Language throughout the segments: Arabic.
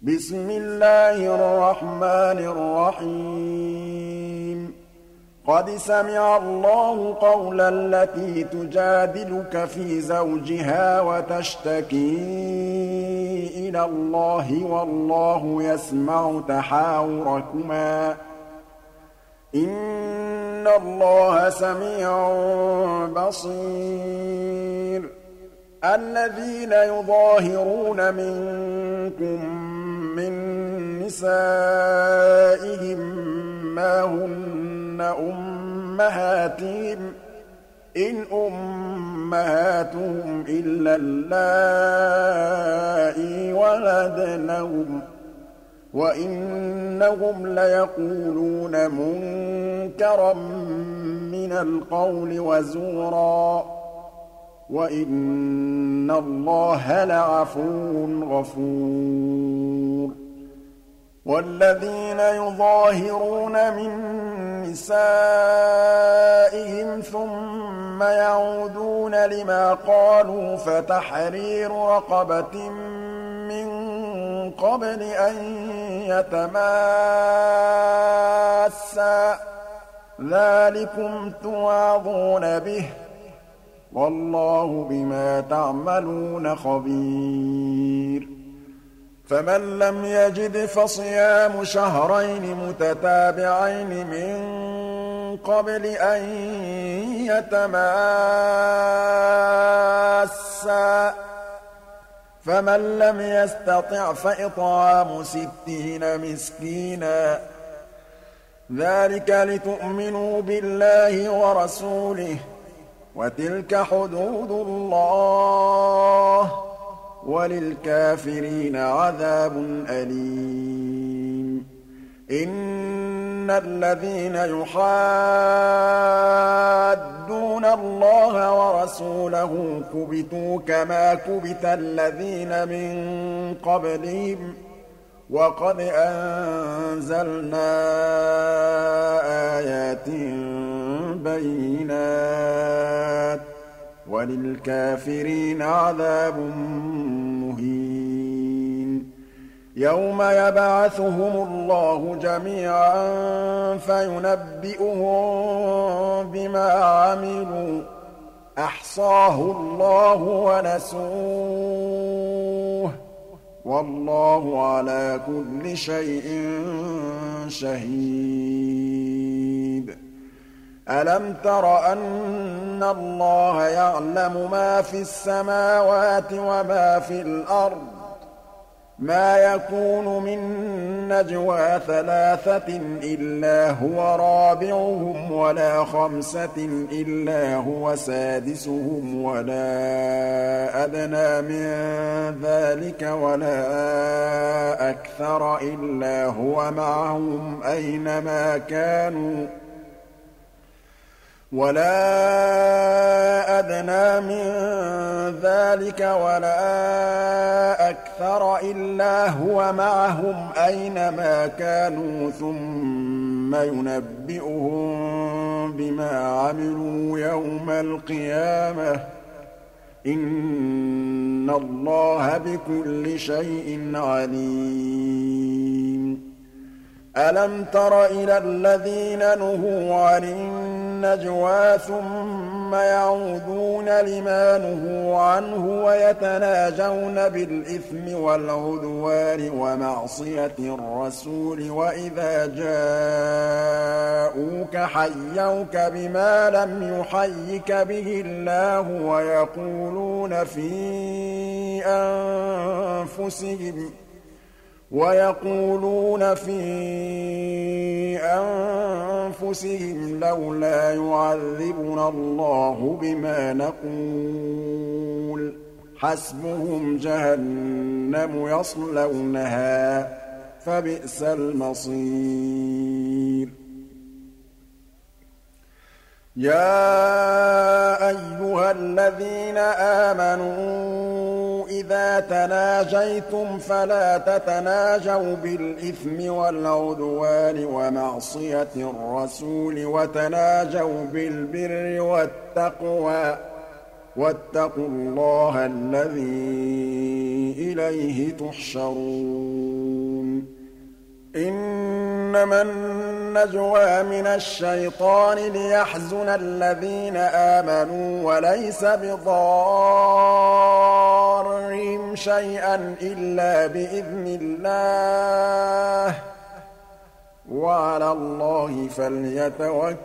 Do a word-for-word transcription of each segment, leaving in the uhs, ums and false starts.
بسم الله الرحمن الرحيم قد سمع الله قول التي تجادلك في زوجها وتشتكي إلى الله والله يسمع تحاوركما إن الله سميع بصير الذين يظاهرون منكم من نسائهم ما هن أمهاتهم إن أمهاتهم إلا اللائي ولدنهم وإنهم ليقولون منكرا من القول وزورا وإن الله لعفو غفور والذين يظاهرون من نسائهم ثم يعودون لما قالوا فتحرير رقبة من قبل أن يتماسا ذلكم توعظون به والله بما تعملون خبير فمن لم يجد فصيام شهرين متتابعين من قبل أن يتماسا فمن لم يستطع فإطعام ستين مسكينا ذلك لتؤمنوا بالله ورسوله وتلك حدود الله وللكافرين عذاب أليم إن الذين يحادون الله ورسوله كبتوا كما كبت الذين من قبلهم وقد أنزلنا آيات بينات وللكافرين عذاب مهين يوم يبعثهم الله جميعا فينبئهم بما عملوا أحصاه الله ونسوه والله على كل شيء شهيد ألم تر أن الله يعلم ما في السماوات وما في الأرض ما يكون من نجوى ثلاثة إلا هو رابعهم ولا خمسة إلا هو سادسهم ولا أدنى من ذلك ولا أكثر إلا هو معهم أينما كانوا ولا أدنى من ذلك ولا أكثر إلا هو معهم أينما كانوا ثم ينبئهم بما عملوا يوم القيامة إن الله بكل شيء عليم ألم تر إلى الذين نهوا عن النجوى ثم يعودون لما نهوا عنه ويتناجون بالإثم والعدوان ومعصية الرسول وإذا جاءوك حيوك بما لم يحيك به الله ويقولون في أنفسهم ويقولون في أنفسهم لولا يعذبنا الله بما نقول حسبهم جهنم يصلونها فبئس المصير يا أيها الذين آمنوا إذا تناجيتم فلا تتناجوا بالإثم والعدوان ومعصية الرسول وتناجوا بالبر والتقوى واتقوا الله الذي إليه تحشرون إنما النجوى من الشيطان ليحزن الذين آمنوا وليس بضارهم شيئا إلا بإذن الله وعلى الله فليتوكل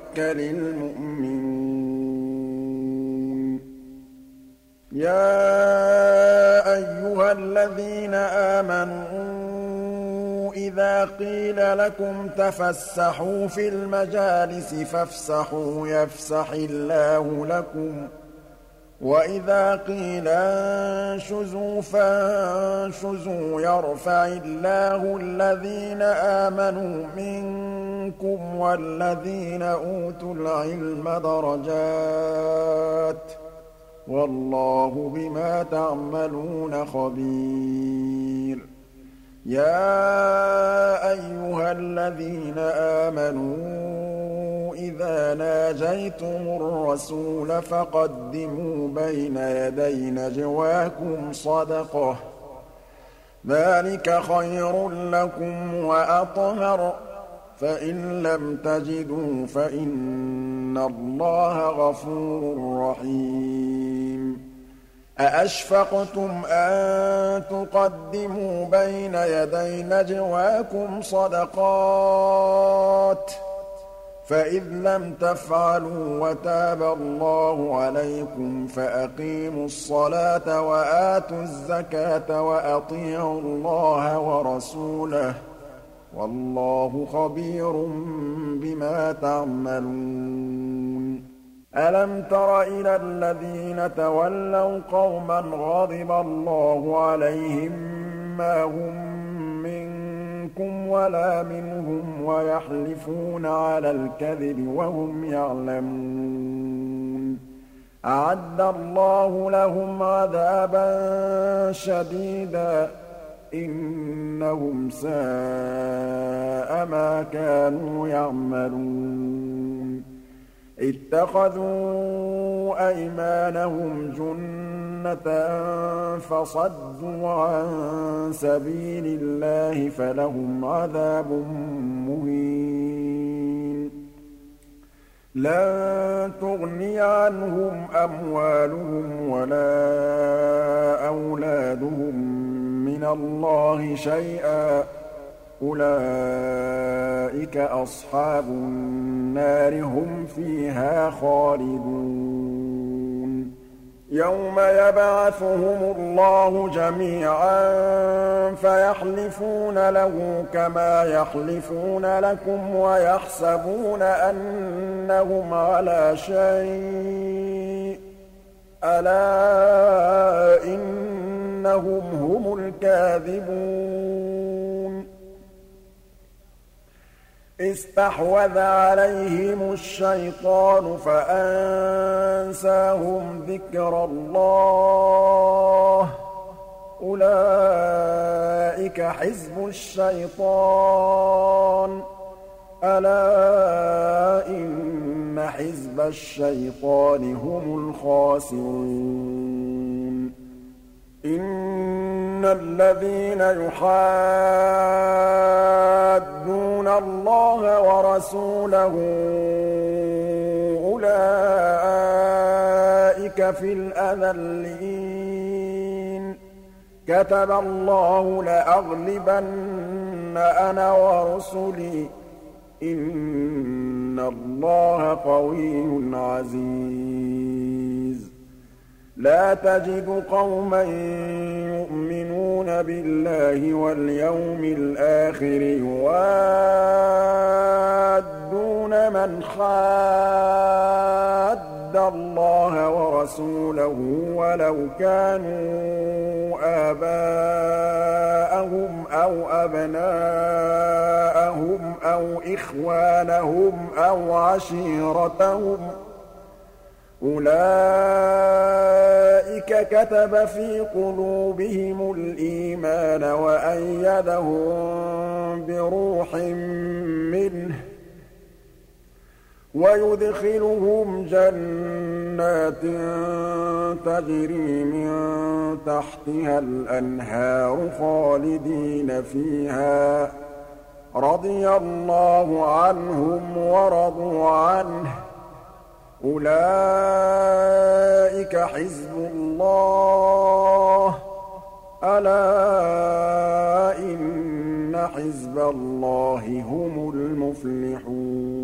المؤمنون يا أيها الذين آمنوا إذا قيل لكم تفسحوا في المجالس فافسحوا يفسح الله لكم وإذا قيل انشزوا فانشزوا يرفع الله الذين آمنوا منكم والذين أوتوا العلم درجات والله بما تعملون خبير يا أيها الذين آمنوا إذا ناجيتم الرسول فقدموا بين يدي نجواكم صدقة ذلك خير لكم وأطهر فإن لم تجدوا فإن الله غفور رحيم أأشفقتم أن تقدموا بين يدي نجواكم صدقات فإذ لم تفعلوا وتاب الله عليكم فأقيموا الصلاة وآتوا الزكاة وأطيعوا الله ورسوله والله خبير بما تعملون ألم تر إلى الذين تولوا قوما غضب الله عليهم ما هم منكم ولا منهم ويحلفون على الكذب وهم يعلمون أعد الله لهم عذابا شديدا إنهم ساء ما كانوا يعملون اتخذوا أيمانهم جنة فصدوا عن سبيل الله فلهم عذاب مهين لن تغني عنهم أموالهم ولا أولادهم من الله شيئا أولئك أصحاب النار هم فيها خالدون يوم يبعثهم الله جميعا فيحلفون له كما يحلفون لكم ويحسبون أنهم على شيء ألا إنهم هم الكاذبون استحوذ عليهم الشيطان فأنساهم ذكر الله أولئك حزب الشيطان ألا إن حزب الشيطان هم الخاسرون إن الذين يحادون الله ورسوله أولئك في الأذلين كتب الله لأغلبن أنا ورسلي إن الله قوي عزيز لا تجد قوما يؤمنون بالله واليوم الآخر يوادون من حاد الله ورسوله ولو كانوا آباءهم أو أبناءهم أو إخوانهم أو عشيرتهم أولئك كتب في قلوبهم الإيمان وأيدهم بروح منه ويدخلهم جنات تجري من تحتها الأنهار خالدين فيها رَضِيَ اللَّهُ عَنْهُمْ وَرَضُوا عَنْهُ ۚ أُولَٰئِكَ حِزْبُ اللَّهِ ۚ أَلَا إِنَّ حِزْبَ اللَّهِ هُمُ الْمُفْلِحُونَ